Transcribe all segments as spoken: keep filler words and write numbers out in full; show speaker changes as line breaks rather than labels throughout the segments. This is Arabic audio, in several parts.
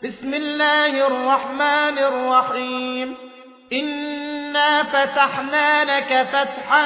بسم الله الرحمن الرحيم إنا فتحنا لك فتحا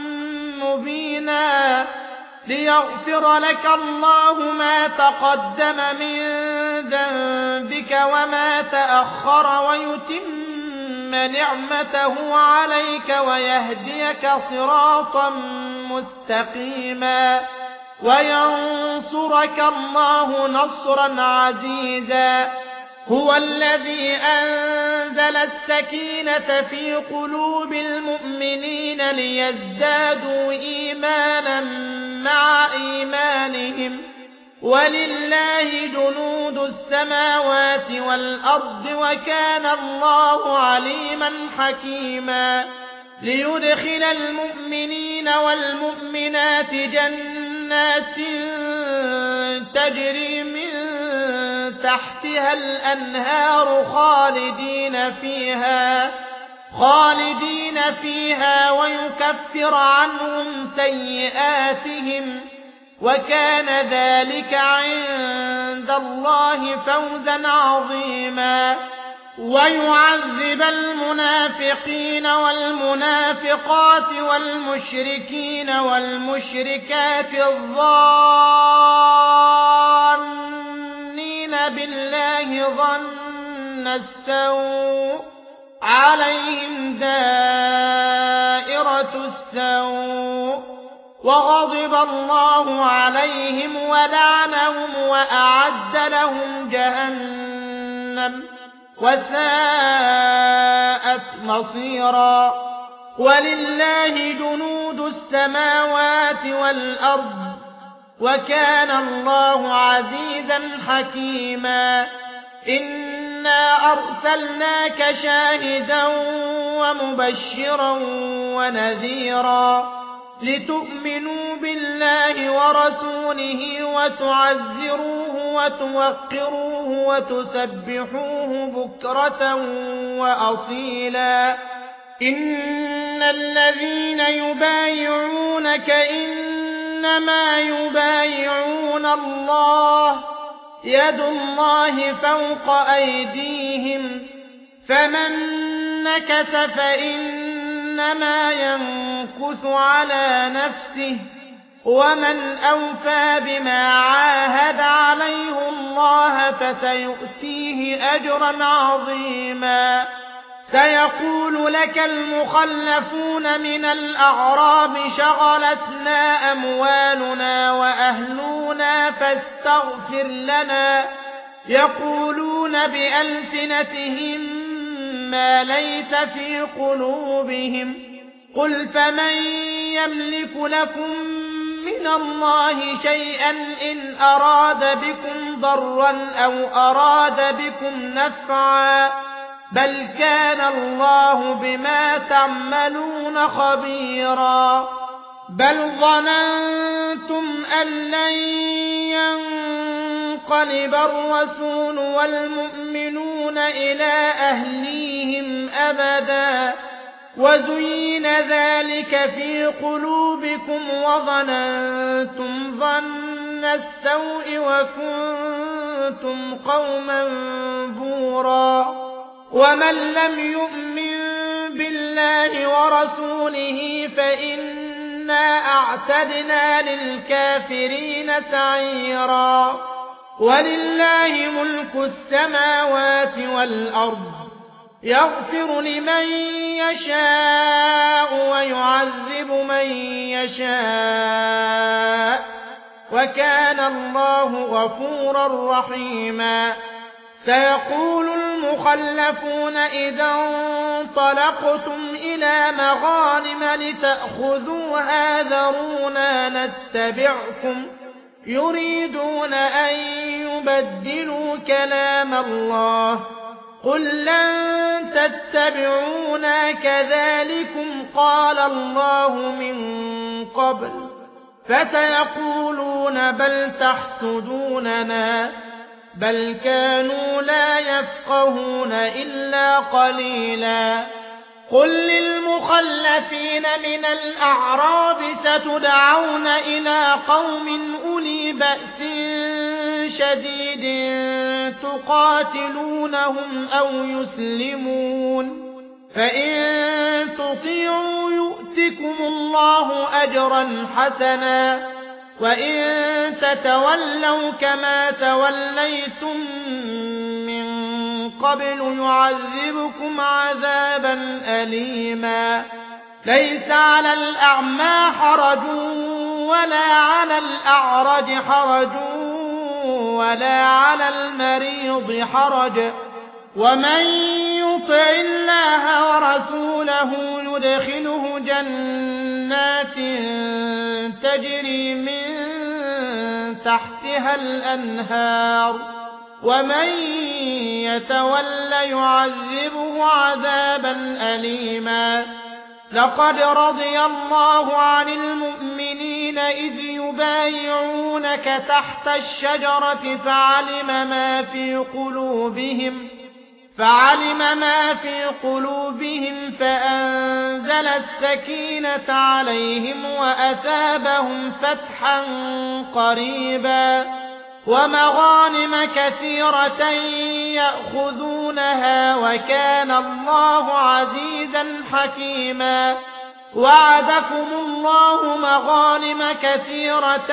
مبينا ليغفر لك الله ما تقدم من ذنبك وما تأخر ويتم نعمته عليك ويهديك صراطا مستقيما وينصرك الله نصرا عزيزا. هو الذي أنزل السكينة في قلوب المؤمنين ليزدادوا إيمانا مع إيمانهم ولله جنود السماوات والأرض وكان الله عليما حكيما. ليدخل المؤمنين والمؤمنات جنات تجري من تحتها الأنهار خالدين فيها خالدين فيها ويكفر عنهم سيئاتهم وكان ذلك عند الله فوزا عظيما. ويعذب المنافقين والمنافقات والمشركين والمشركات الظانين بالله ظن السوء عليهم دائرة السوء وغضب الله عليهم ولعنهم وأعد لهم جهنم وساءت مصيرا. ولله جنود السماوات والأرض وكان الله عزيزا حكيما. إنا أرسلناك شاهدا ومبشرا ونذيرا لتؤمنوا بالله ورسوله وتعزروه وتوقروه وتسبحوه بكرة وأصيلا. إن الذين يبايعونك إنما يبايعون الله يد الله فوق أيديهم فمن نكث فإنما ينكث على نفسه ومن أوفى بما عاهد عليه الله فسيؤتيه أجرا عظيما. سيقول لك المخلفون من الأعراب شغلتنا أموالنا وأهلنا فاستغفر لنا يقولون بألسنتهم ما ليس في قلوبهم قل فمن يملك لكم من الله شيئا إن أراد بكم ضرا أو أراد بكم نفعا بل كان الله بما تعملون خبيرا. بل ظننتم أن لن ينقلب الرسول والمؤمنون إلى أهليهم أبدا وزين ذلك في قلوبكم وظننتم ظن السوء وكنتم قوما بورا. ومن لم يؤمن بالله ورسوله فإنا أعتدنا للكافرين سعيرا. ولله ملك السماوات والأرض يغفر لمن يشاء ويعذب من يشاء وكان الله غفورا رحيما. سيقول المخلفون إذا انطلقتم إلى مغانم لتأخذوها ذرونا نتبعكم يريدون أن يبدلوا كلام الله قل لن تتبعونا كذلكم قال الله من قبل فسيقولون بل تحسدوننا بل كانوا لا يفقهون إلا قليلا. قل للمخلفين من الأعراب ستدعون إلى قوم أولي بأس شديد تقاتلونهم أو يسلمون فإن تطيعوا يؤتكم الله أجرا حسنا وإن تتولوا كما توليتم من قبل يعذبكم عذابا أليما ليس على الأعمى حرج ولا على الأعرج حرج ولا على المريض حرج ومن يطع الله ورسوله يدخله جنات تجري من تحتها الأنهار ومن يتول يعذبه عذابا أليما لقد رضي الله عن المؤمنين إذ يبايعونك تحت الشجرة فعلم ما في قلوبهم فعلم ما في قلوبهم فأنزل السكينة عليهم وأثابهم فتحا قريبا ومغانم كثيرة يأخذونها وكان الله عزيزا حكيما وعدكم الله مغانم كثيرة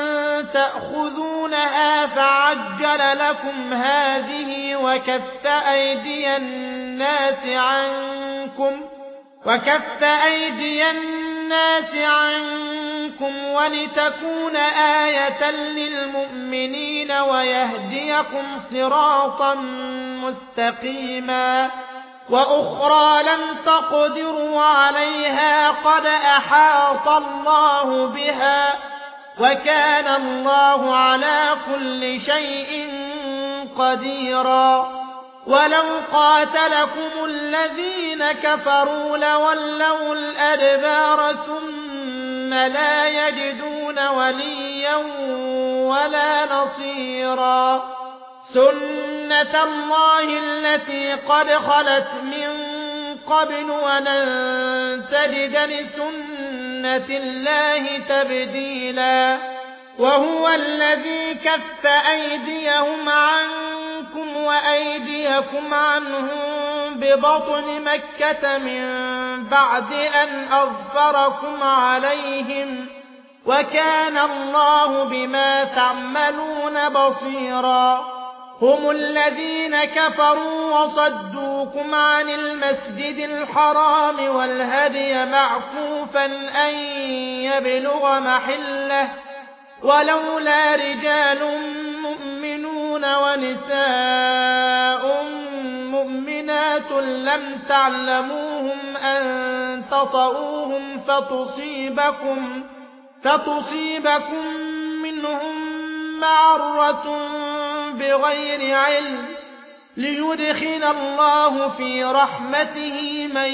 تأخذونها فعجل لكم هذه وكف أيدي الناس عنكم وكف أيدي الناس عنكم ولتكون آية للمؤمنين ويهديكم صراطا مستقيما وأخرى لم تقدروا عليها قد أحاط الله بها وكان الله على كل شيء قديرا ولو قاتلكم الذين كفروا لولوا الأدبار ثم لا يجدون وليا ولا نصيرا سنة الله التي قد خلت من قبل ولن تجد لسنة الله تبديلا وهو الذي كف أيديهم عنكم وأيديكم عنهم ببطن مكة من بعد أن أظفركم عليهم وكان الله بما تعملون بصيرا هم الذين كفروا وصدوكم عن المسجد الحرام والهدي معكوفا أن يبلغ محله ولولا رجال مؤمنون ونساء مؤمنات لم تعلموهم أن تطؤوهم فتصيبكم, فتصيبكم منهم معرة بغير علم ليدخل الله في رحمته من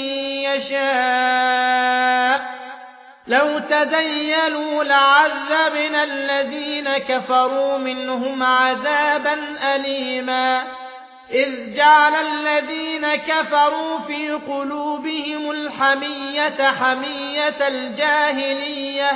يشاء لو تزيلوا لعذبنا الذين كفروا منهم عذابا أليما إذ جعل الذين كفروا في قلوبهم الحمية حمية الجاهلية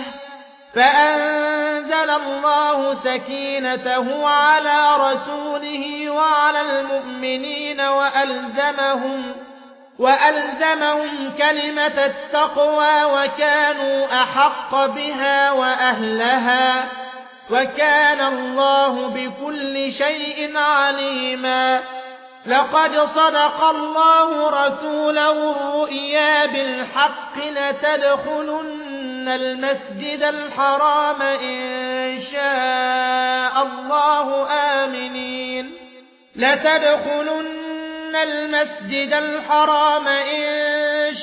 فأنزل الله سكينته على رسوله وعلى المؤمنين وألزمهم وألزمهم كلمة التقوى وكانوا أحق بها وأهلها وكان الله بكل شيء عليما لقد صدق الله رسوله الرؤيا بالحق لتدخلن المسجد الحرام إن شاء الله آمنين لتدخلن المسجد الحرام إن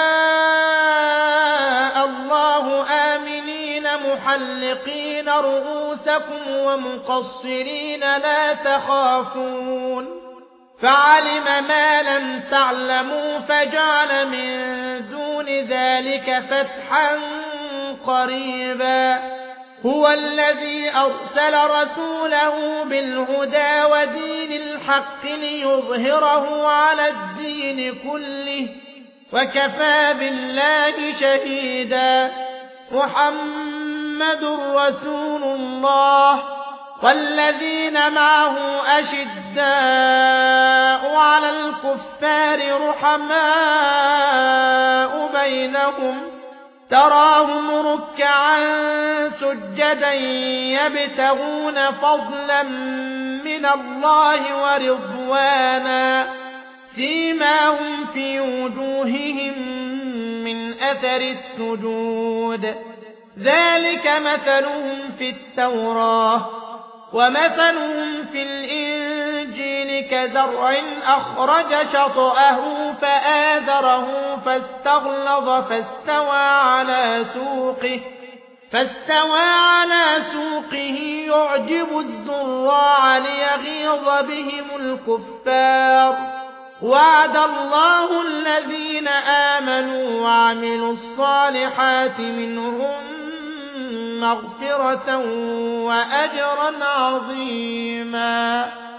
شاء الله آمنين محلقين رؤوسكم ومقصرين لا تخافون فعلم ما لم تعلموا فجعل من دون ذلك فتحا قريبا هو الذي أرسل رسوله بالهدى ودين الحق ليظهره على الدين كله وكفى بالله شهيدا محمد رسول الله والذين معه أشداء على الكفار رحماء بينهم تراهم ركعا سجدا يبتغون فضلا من الله ورضوانا سيماهم في وجوههم من أثر السجود ذلك مثلهم في التوراة ومثلهم في الإنجيل كزرع أخرج شطأه فآزره فاستغلظ فاستوى على سوقه فاستوى على سوقه يعجب الزراع ليغيظ بهم الكفار وعد الله الذين آمنوا وعملوا الصالحات منهم مغفرة وأجرا عظيما.